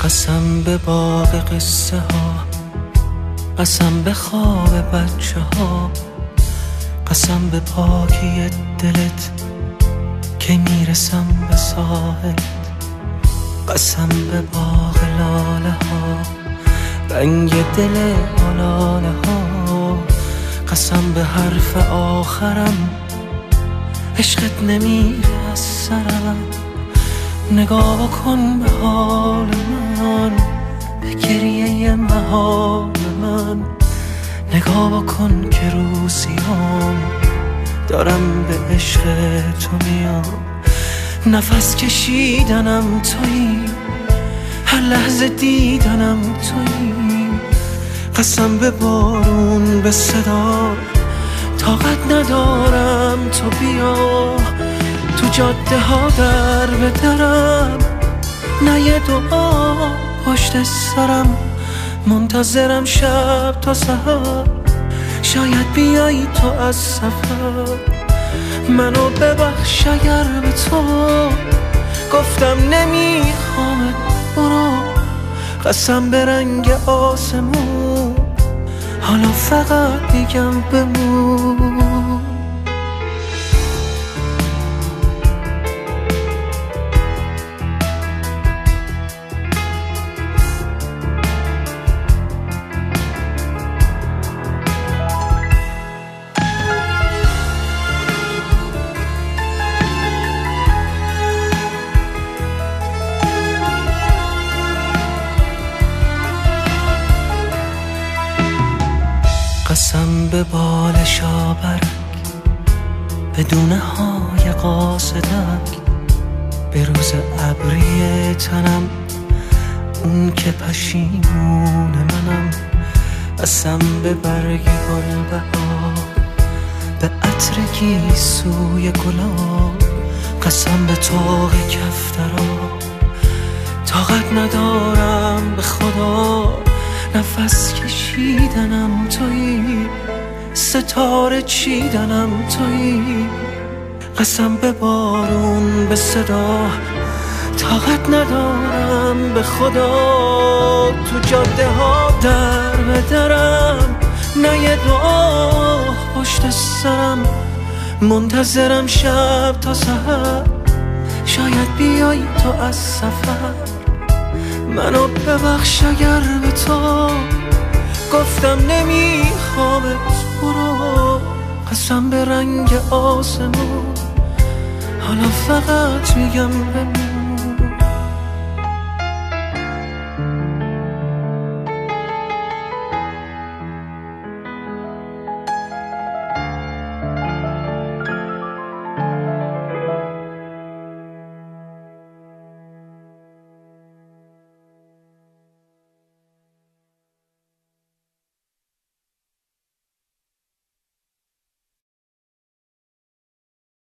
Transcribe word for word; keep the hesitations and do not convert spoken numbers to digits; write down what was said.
قسم به باغ قصه ها، قسم به خواب بچه ها، قسم به پاکی دلت که میرسم به ساحل، قسم به باغ لاله ها، رنگ دل آلاله ها، قسم به حرف آخرم عشقت نمیره از سرم. نگاه کن به حال من، به گریه محال من، نگاه کن که روزیام دارم به عشق تو میام. نفس کشیدنم تویی، هر لحظه دیدنم تویی، قسم به بارون به صدا طاقت ندارم تو بیا. تو جاده ها در به درم، نه یه دعا پشت سرم، منتظرم شب تا سحر، شاید بیایی تو از سفر. منو ببخش اگر به تو گفتم نمیخوامت برو، قسم به رنگ آسمون حالا فقط میگم بمون. قسم به بال شابرک، به دونه های قاصدک، به روز ابری تنم، اون که پشیمون منم. قسم به برگ گل بهار، به عطر گیسوی گلاب، قسم به طاق کفترا طاقت ندارم به خدا. نفس کشیدنم تویی، ستاره چیدنم تویی، قسم به بارون به صدا طاقت ندارم به خدا. تو جاده ها در به درم، نه یه دعا پشت سرم، منتظرم شب تا سحر، شاید بیایی تو از سفر. منو ببخش اگر به تو گفتم نمیخوامت برو، قسم به رنگ آسمون حالا فقط میگم بمون.